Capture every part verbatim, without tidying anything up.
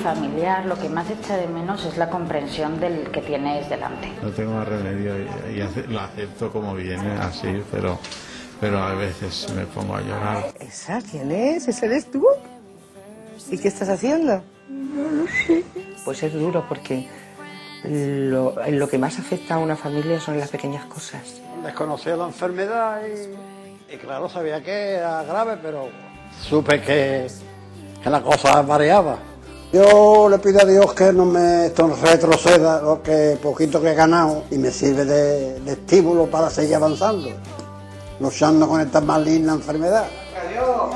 familiar, lo que más echa de menos es la comprensión del que tienes delante. No tengo más remedio y, y lo acepto como viene, así, pero, pero a veces me pongo a llorar. ¿Esa quién es? ¿Ese eres tú? ¿Y qué estás haciendo? No lo sé. Pues es duro porque lo, lo que más afecta a una familia son las pequeñas cosas. Desconocía la enfermedad y, y claro, sabía que era grave, pero supe que, que la cosa variaba. Yo le pido a Dios que no me retroceda lo que poquito que he ganado y me sirve de, de estímulo para seguir avanzando, luchando con esta maligna enfermedad. Adiós.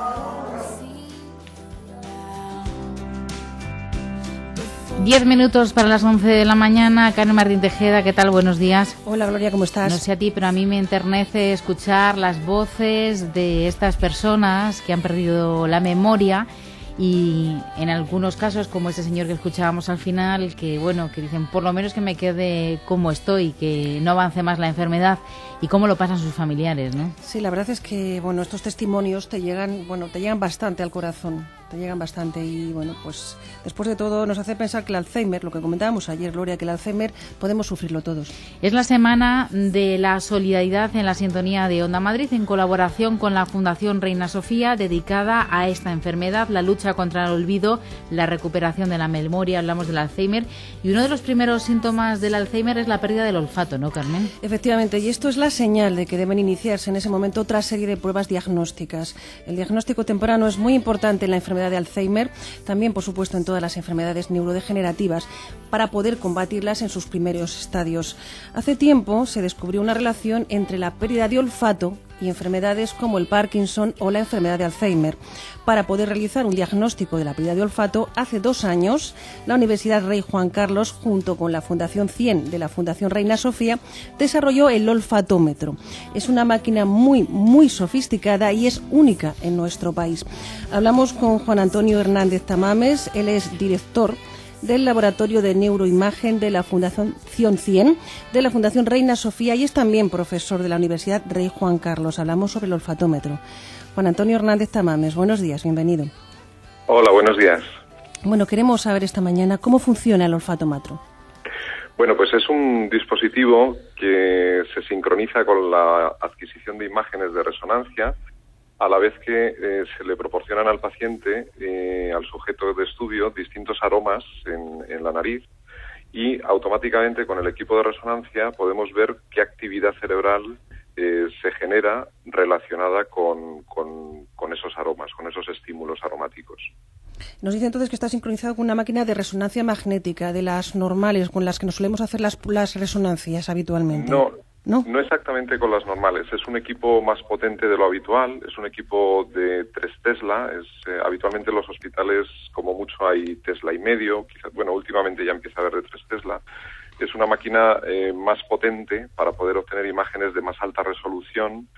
Diez minutos para las once de la mañana. Karen Martín Tejeda, ¿qué tal? Buenos días. Hola, Gloria, ¿cómo estás? No sé a ti, pero a mí me enternece escuchar las voces de estas personas que han perdido la memoria y en algunos casos, como ese señor que escuchábamos al final, que bueno, que dicen por lo menos que me quede como estoy, que no avance más la enfermedad, y cómo lo pasan sus familiares, ¿no? Sí, la verdad es que bueno, estos testimonios te llegan, bueno, te llegan bastante al corazón. Te llegan bastante y, bueno, pues después de todo nos hace pensar que el Alzheimer, lo que comentábamos ayer, Gloria, que el Alzheimer podemos sufrirlo todos. Es la semana de la solidaridad en la sintonía de Onda Madrid, en colaboración con la Fundación Reina Sofía, dedicada a esta enfermedad, la lucha contra el olvido, la recuperación de la memoria. Hablamos del Alzheimer y uno de los primeros síntomas del Alzheimer es la pérdida del olfato, ¿no, Carmen? Efectivamente, y esto es la señal de que deben iniciarse en ese momento otra serie de pruebas diagnósticas. El diagnóstico temprano es muy importante en la enfermedad de Alzheimer, también por supuesto en todas las enfermedades neurodegenerativas, para poder combatirlas en sus primeros estadios. Hace tiempo se descubrió una relación entre la pérdida de olfato y enfermedades como el Parkinson o la enfermedad de Alzheimer. Para poder realizar un diagnóstico de la pérdida de olfato, hace dos años, la Universidad Rey Juan Carlos, junto con la Fundación cien de la Fundación Reina Sofía, desarrolló el olfatómetro. Es una máquina muy, muy sofisticada y es única en nuestro país. Hablamos con Juan Antonio Hernández Tamames, él es director del Laboratorio de Neuroimagen de la Fundación cien, de la Fundación Reina Sofía, y es también profesor de la Universidad Rey Juan Carlos. Hablamos sobre el olfatómetro. Juan Antonio Hernández Tamames, buenos días, bienvenido. Hola, buenos días. Bueno, queremos saber esta mañana cómo funciona el olfatómetro. Bueno, pues es un dispositivo que se sincroniza con la adquisición de imágenes de resonancia, a la vez que eh, se le proporcionan al paciente, eh, al sujeto de estudio, distintos aromas en, en la nariz, y automáticamente con el equipo de resonancia podemos ver qué actividad cerebral eh, se genera relacionada con, con, con esos aromas, con esos estímulos aromáticos. Nos dice entonces que está sincronizado con una máquina de resonancia magnética, de las normales, con las que nos solemos hacer las, las resonancias habitualmente. No. ¿No? No exactamente con las normales, es un equipo más potente de lo habitual, es un equipo de tres Tesla, es, eh, habitualmente en los hospitales como mucho hay Tesla y medio, quizás, bueno, últimamente ya empieza a haber de tres Tesla. Es una máquina eh, más potente para poder obtener imágenes de más alta resolución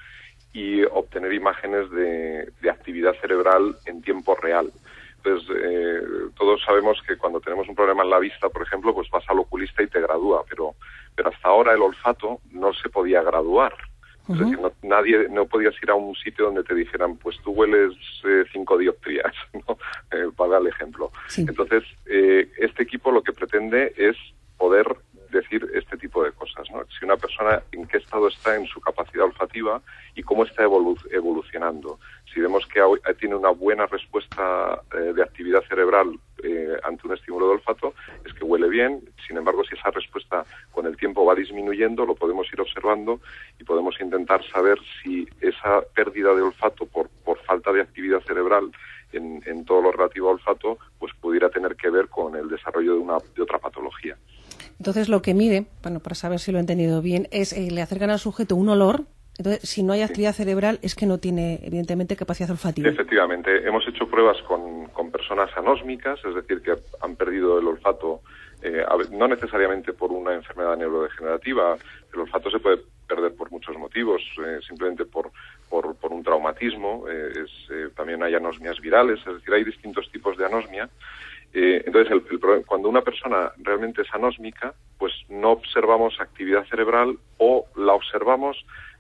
y obtener imágenes de, de actividad cerebral en tiempo real. Entonces, eh, todos sabemos que cuando tenemos un problema en la vista, por ejemplo, pues vas al oculista y te gradúa, pero pero hasta ahora el olfato no se podía graduar. Uh-huh. Es decir, no, nadie, no podías ir a un sitio donde te dijeran, pues tú hueles eh, cinco dioptrías, ¿no? Eh, para dar el ejemplo. Sí. Entonces, eh, este equipo lo que pretende es poder decir este tipo de cosas, ¿no? Si una persona en qué estado está en su capacidad olfativa y cómo está evolu- evolucionando. Si vemos que ha, tiene una buena respuesta eh, de actividad cerebral eh, ante un estímulo de olfato, es que huele bien. Sin embargo, si esa respuesta con el tiempo va disminuyendo, lo podemos ir observando y podemos intentar saber si esa pérdida de olfato por, por falta de actividad cerebral en, en todo lo relativo a olfato, pues pudiera tener que ver con el desarrollo de, una, de otra patología. Entonces, lo que mide, bueno, para saber si lo he entendido bien, es eh, le acercan al sujeto un olor. Entonces, si no hay actividad sí. cerebral, es que no tiene, evidentemente, capacidad olfativa. Efectivamente. Hemos hecho pruebas con, con personas anósmicas, es decir, que han perdido el olfato, eh, no necesariamente por una enfermedad neurodegenerativa. El olfato se puede perder por muchos motivos, eh, simplemente por, por, por un traumatismo. Eh, es, eh, también hay anosmias virales, es decir, hay distintos tipos de anosmia. Eh, entonces, el, el, cuando una persona realmente es anósmica, pues no observamos actividad cerebral o la observamos,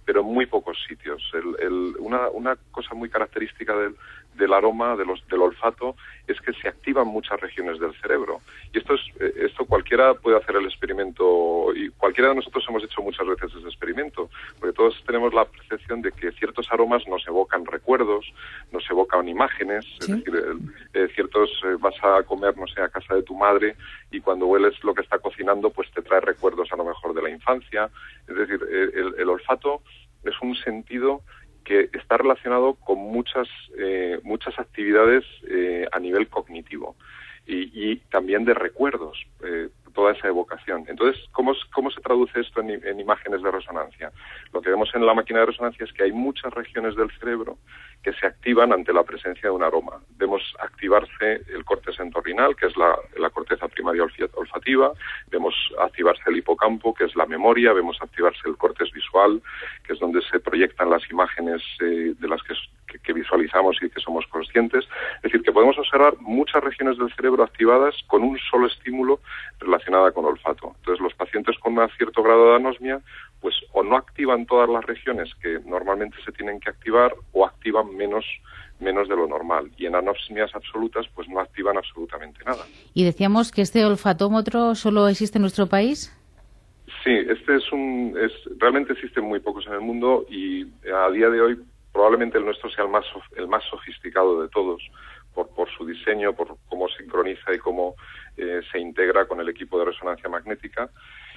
pero en muy pocos sitios. El, el, una, una cosa muy característica del, del aroma, de los, del olfato, es que se activan muchas regiones del cerebro. Y esto es esto cualquiera puede hacer el experimento, y cualquiera de nosotros hemos hecho muchas veces ese experimento, porque todos tenemos la percepción de que ciertos aromas nos evocan recuerdos, nos evocan imágenes, ¿sí? Es decir, el, eh, ciertos, eh, vas a comer, no sé, a casa de tu madre, y cuando hueles lo que está cocinando, pues te trae recuerdos a lo mejor de la infancia. Es decir, el, el olfato es un sentido que está relacionado con muchas eh, muchas actividades eh, a nivel cognitivo y, y también de recuerdos, eh, toda esa evocación. Entonces, ¿cómo, cómo se traduce esto en, en imágenes de resonancia? Lo que vemos en la máquina de resonancia es que hay muchas regiones del cerebro que se activan ante la presencia de un aroma. Vemos activarse el córtex entorrinal, que es la, la corteza primaria olfativa, vemos activarse el hipocampo, que es la memoria, vemos activarse el córtex visual, que es donde se proyectan las imágenes eh, de las que, que, que visualizamos y que somos conscientes. Es decir, que podemos observar muchas regiones del cerebro activadas con un solo estímulo relacionada con olfato. Entonces, los pacientes con un cierto grado de anosmia, pues o no activan todas las regiones que normalmente se tienen que activar, o activan menos menos de lo normal. Y en anosmias absolutas, pues no activan absolutamente nada. Y decíamos que este olfatómetro solo existe en nuestro país. Sí, este es un, es realmente existen muy pocos en el mundo, y a día de hoy probablemente el nuestro sea el más el más sofisticado de todos, por por su diseño, por cómo sincroniza y cómo eh, se integra con el equipo de resonancia magnética.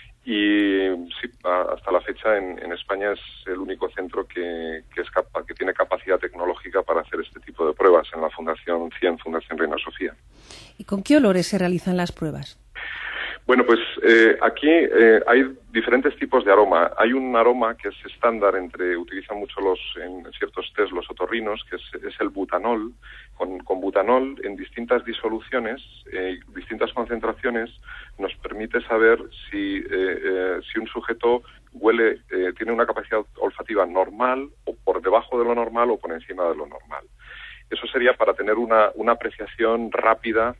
Y sí, hasta la fecha en, en España es el único centro que, que es capa, que tiene capacidad tecnológica para hacer este tipo de pruebas en la Fundación C I E N, Fundación Reina Sofía. ¿Y con qué olores se realizan las pruebas? Bueno, pues eh, aquí eh, hay diferentes tipos de aroma. Hay un aroma que es estándar entre, utilizan mucho los en ciertos test los otorrinos, que es, es el butanol. Con, con butanol en distintas disoluciones, eh, distintas concentraciones, nos permite saber si, eh, eh, si un sujeto huele, eh, tiene una capacidad olfativa normal, o por debajo de lo normal, o por encima de lo normal. Eso sería para tener una, una apreciación rápida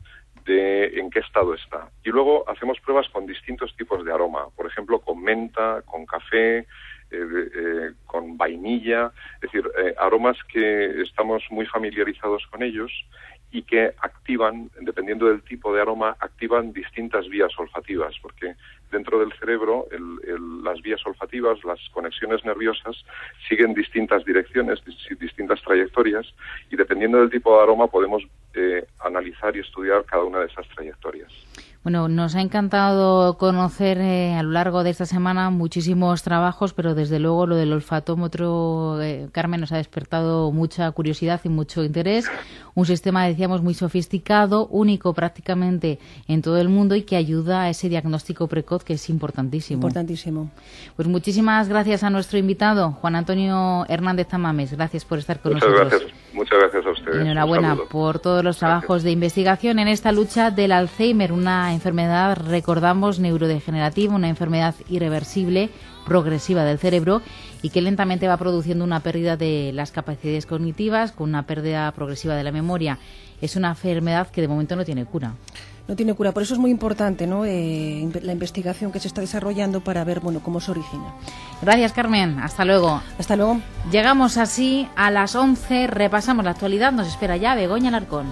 de en qué estado está. Y luego hacemos pruebas con distintos tipos de aroma, por ejemplo, con menta, con café, eh, eh, con vainilla, es decir, eh, aromas que estamos muy familiarizados con ellos y que activan, dependiendo del tipo de aroma, activan distintas vías olfativas, porque dentro del cerebro el, el, las vías olfativas, las conexiones nerviosas, siguen distintas direcciones, distintas trayectorias, y dependiendo del tipo de aroma podemos eh, analizar y estudiar cada una de esas trayectorias. Bueno, nos ha encantado conocer eh, a lo largo de esta semana muchísimos trabajos, pero desde luego lo del olfatómetro, eh, Carmen, nos ha despertado mucha curiosidad y mucho interés. Un sistema, decíamos, muy sofisticado, único prácticamente en todo el mundo, y que ayuda a ese diagnóstico precoz, que es importantísimo. Importantísimo. Pues muchísimas gracias a nuestro invitado, Juan Antonio Hernández Tamames. Gracias por estar con Muchas nosotros. Gracias. Muchas gracias a ustedes. Enhorabuena por todos los trabajos gracias. de investigación en esta lucha del Alzheimer, una enfermedad, recordamos, neurodegenerativa, una enfermedad irreversible, progresiva del cerebro, y que lentamente va produciendo una pérdida de las capacidades cognitivas, con una pérdida progresiva de la memoria. Es una enfermedad que de momento no tiene cura. No tiene cura, por eso es muy importante, ¿no?, eh, la investigación que se está desarrollando para ver, bueno, cómo se origina. Gracias, Carmen. Hasta luego. Hasta luego. Llegamos así a las once, repasamos la actualidad. Nos espera ya Begoña Alarcón.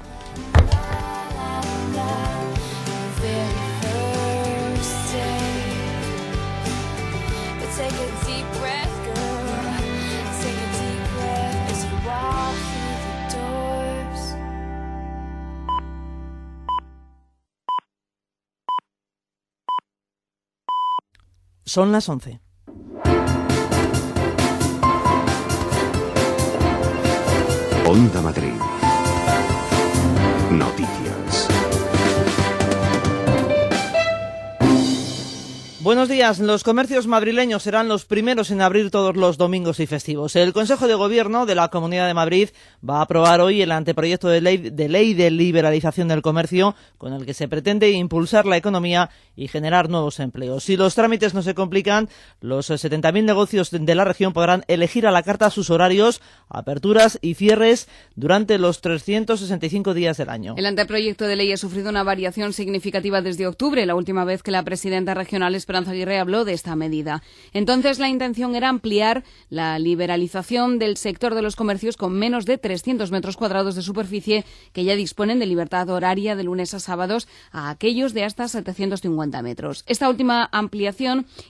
Son las once. Onda Madrid. Noticias. Buenos días. Los comercios madrileños serán los primeros en abrir todos los domingos y festivos. El Consejo de Gobierno de la Comunidad de Madrid va a aprobar hoy el anteproyecto de ley de ley de liberalización del comercio, con el que se pretende impulsar la economía y generar nuevos empleos. Si los trámites no se complican, los setenta mil negocios de la región podrán elegir a la carta sus horarios, aperturas y cierres durante los trescientos sesenta y cinco días del año. El anteproyecto de ley ha sufrido una variación significativa desde octubre, la última vez que la presidenta regional expresó Esperanza Aguirre habló de esta medida. Entonces la intención era ampliar la liberalización del sector de los comercios con menos de trescientos metros cuadrados de superficie que ya disponen de libertad horaria de lunes a sábados a aquellos de hasta setecientos cincuenta metros. Esta última ampliación